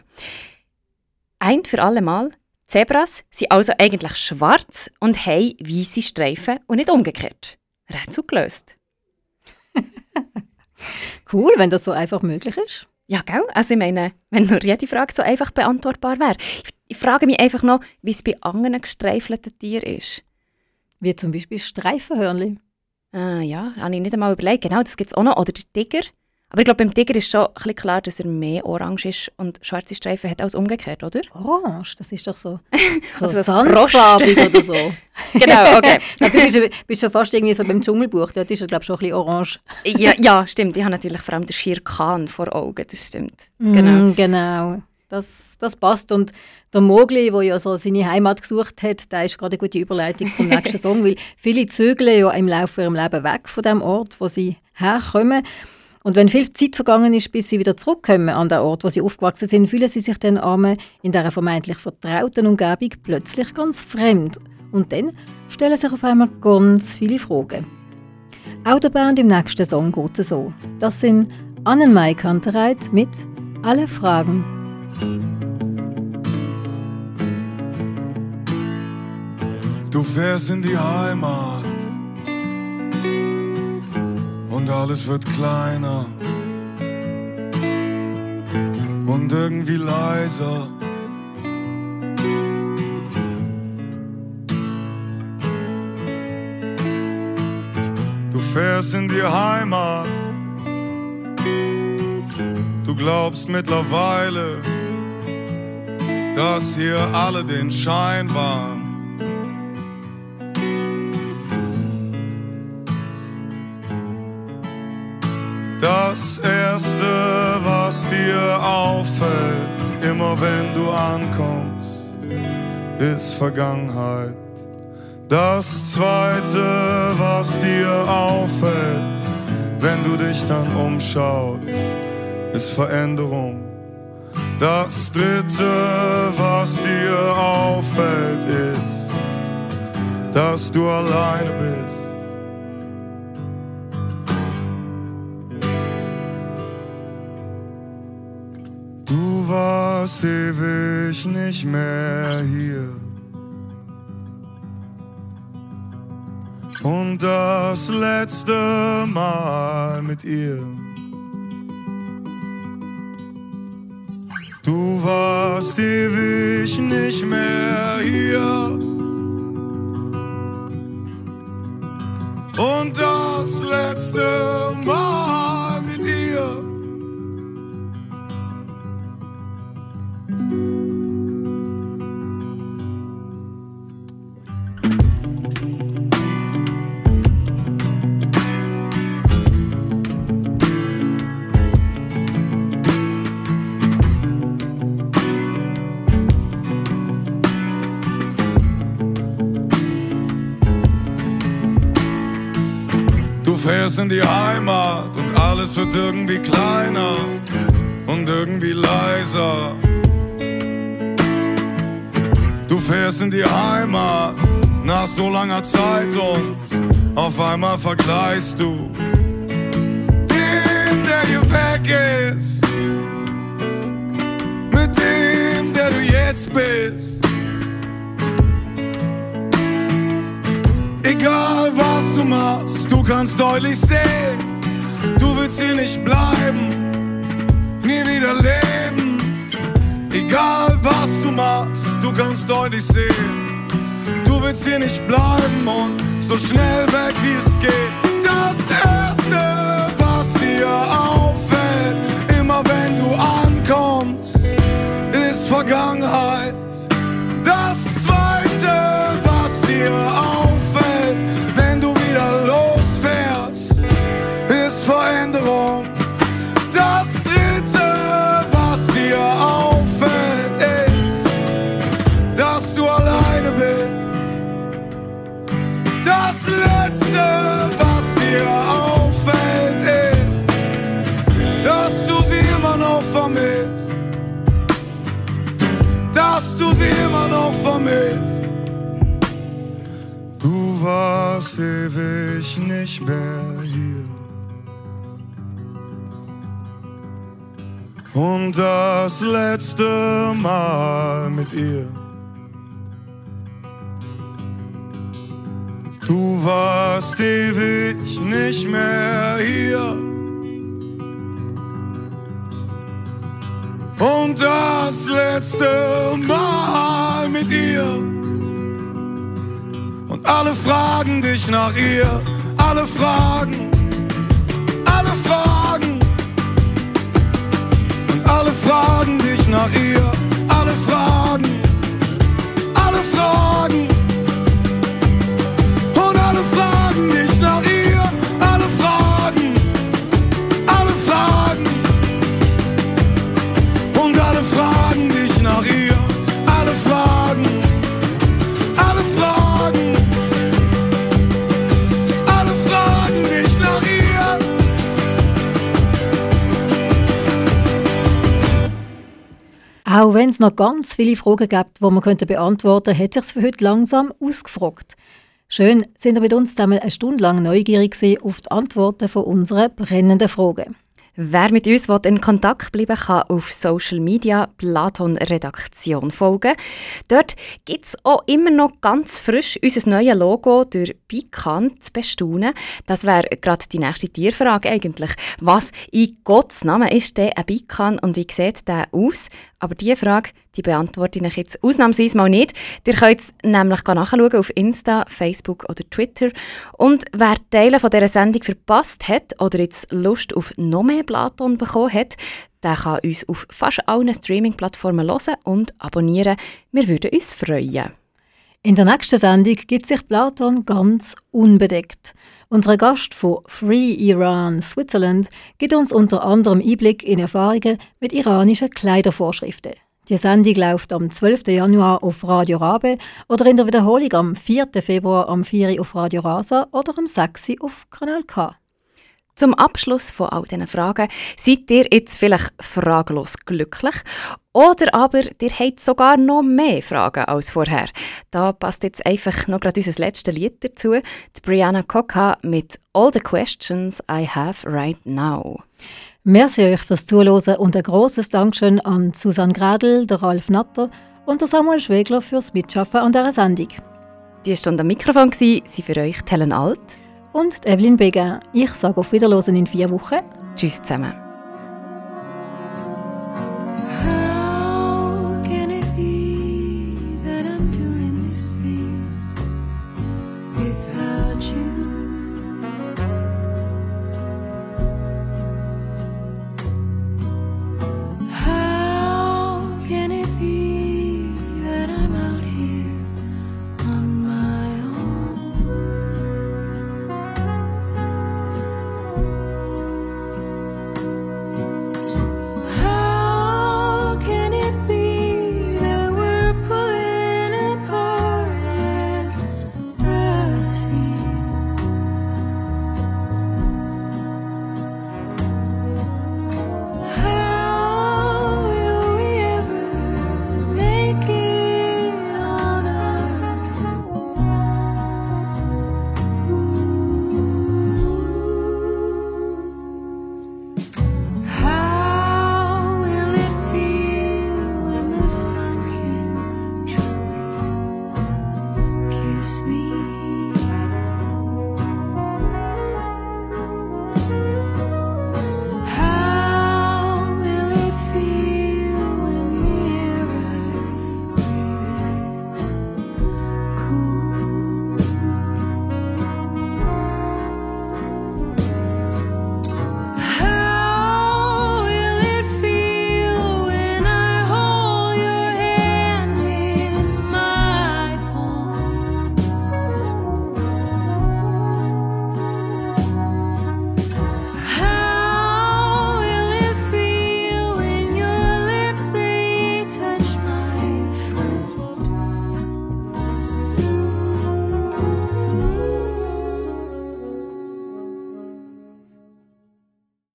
Ein für alle Mal, Zebras sind also eigentlich schwarz und haben weiße Streifen und nicht umgekehrt. Rätsel gelöst. Cool, wenn das so einfach möglich ist. Ja, gell? Also ich meine, wenn nur jede Frage so einfach beantwortbar wäre. Ich frage mich einfach noch, wie es bei anderen gestreifelten Tieren ist. Wie zum Beispiel Streifenhörnli. Ja, habe ich nicht einmal überlegt. Genau, das gibt es auch noch. Oder der Tiger. Aber ich glaube, beim Tiger ist schon ein bisschen klar, dass er mehr orange ist und schwarze Streifen hat als umgekehrt, oder? Orange, das ist doch so, so also sandfarbig oder so. Genau, okay. Du bist schon fast irgendwie so beim Dschungelbuch, dort ist er, glaube ich, schon ein bisschen orange. Ja, stimmt. Ich habe natürlich vor allem den Shere Khan vor Augen, das stimmt. Genau. Genau. Das passt. Und der Mowgli, der ja so seine Heimat gesucht hat, der ist gerade eine gute Überleitung zum nächsten Song, weil viele zögeln ja im Laufe ihres Lebens weg von dem Ort, wo sie herkommen. Und wenn viel Zeit vergangen ist, bis sie wieder zurückkommen an den Ort, wo sie aufgewachsen sind, fühlen sie sich dann einmal in dieser vermeintlich vertrauten Umgebung plötzlich ganz fremd. Und dann stellen sich auf einmal ganz viele Fragen. Auch der Band im nächsten Song geht es so. Das sind Annenmai Kantereit mit «Alle Fragen». Du fährst in die Heimat, und alles wird kleiner und irgendwie leiser. Du fährst in die Heimat, du glaubst mittlerweile, dass hier alle den Schein waren. Das Erste, was dir auffällt, immer wenn du ankommst, ist Vergangenheit. Das Zweite, was dir auffällt, wenn du dich dann umschaust, ist Veränderung. Das Dritte, was dir auffällt, ist, dass du alleine bist. Du warst ewig nicht mehr hier. Und das letzte Mal mit ihr. Du warst ewig nicht mehr hier. Und das letzte Mal mit ihr. Du fährst in die Heimat und alles wird irgendwie kleiner und irgendwie leiser. Du fährst in die Heimat nach so langer Zeit und auf einmal vergleichst du den, der hier weg ist, mit dem, der du jetzt bist. Egal was du machst, du kannst deutlich sehen, du willst hier nicht bleiben, nie wieder leben. Egal was du machst, du kannst deutlich sehen, du willst hier nicht bleiben und so schnell weg wie es geht. Das Erste, was dir auffällt, immer wenn du ankommst, ist Vergangenheit. Das Zweite, was dir auffällt, wenn du wieder losfährst, ist Veränderung. Das Dritte, was dir auffällt, ist, dass du alleine bist. Das Letzte, was dir auffällt, ist, dass du sie immer noch vermisst. Dass du sie immer noch vermisst. Du warst ewig nicht mehr hier. Und das letzte Mal mit ihr. Du warst ewig nicht mehr hier. Und das letzte Mal mit ihr. Und alle fragen dich nach ihr. Alle fragen. Alle fragen. Und alle fragen dich nach ihr. Alle fragen. Alle fragen. Und alle fragen dich nach ihr. Alle fragen. Alle fragen. Und alle fragen dich nach ihr. Alle fragen. Alle fragen. Alle fragen dich nach ihr. Auch wenn es noch ganz viele Fragen gibt, die man beantworten könnte, hat es sich für heute langsam ausgefragt. Schön, sind ihr mit uns zusammen eine Stunde lang neugierig gewesen auf die Antworten von unseren brennenden Fragen. Wer mit uns in Kontakt bleiben kann, auf Social Media Platon Redaktion folgen. Dort gibt es auch immer noch ganz frisch unser neues Logo durch Bikan zu bestaunen. Das wäre gerade die nächste Tierfrage eigentlich. Was in Gottes Namen ist denn ein Bikan und wie sieht der aus? Aber diese Frage, die beantworte ich jetzt ausnahmsweise mal nicht. Ihr könnt es nämlich nachschauen auf Insta, Facebook oder Twitter. Und wer Teile von dieser Sendung verpasst hat oder jetzt Lust auf noch mehr Platon bekommen hat, der kann uns auf fast allen Streaming-Plattformen hören und abonnieren. Wir würden uns freuen. In der nächsten Sendung gibt sich Platon ganz unbedeckt. Unser Gast von Free Iran Switzerland gibt uns unter anderem Einblick in Erfahrungen mit iranischen Kleidervorschriften. Die Sendung läuft am 12. Januar auf Radio Rabe oder in der Wiederholung am 4. Februar am 4 Uhr auf Radio Rasa oder am 6 Uhr auf Kanal K. Zum Abschluss von all diesen Fragen seid ihr jetzt vielleicht fraglos glücklich oder aber ihr habt sogar noch mehr Fragen als vorher. Da passt jetzt einfach noch gerade unser letztes Lied dazu, die Brianna Coca mit «All the Questions I Have Right Now». Merci euch fürs Zuhören und ein grosses Dankeschön an Susanne Gradl, der Ralf Natter und der Samuel Schwegler fürs Mitschaffen an dieser Sendung. Die Stunde am Mikrofon waren für euch Helen Alt und Evelyn Begin. Ich sage auf Wiederhören in 4 Wochen. Tschüss zusammen.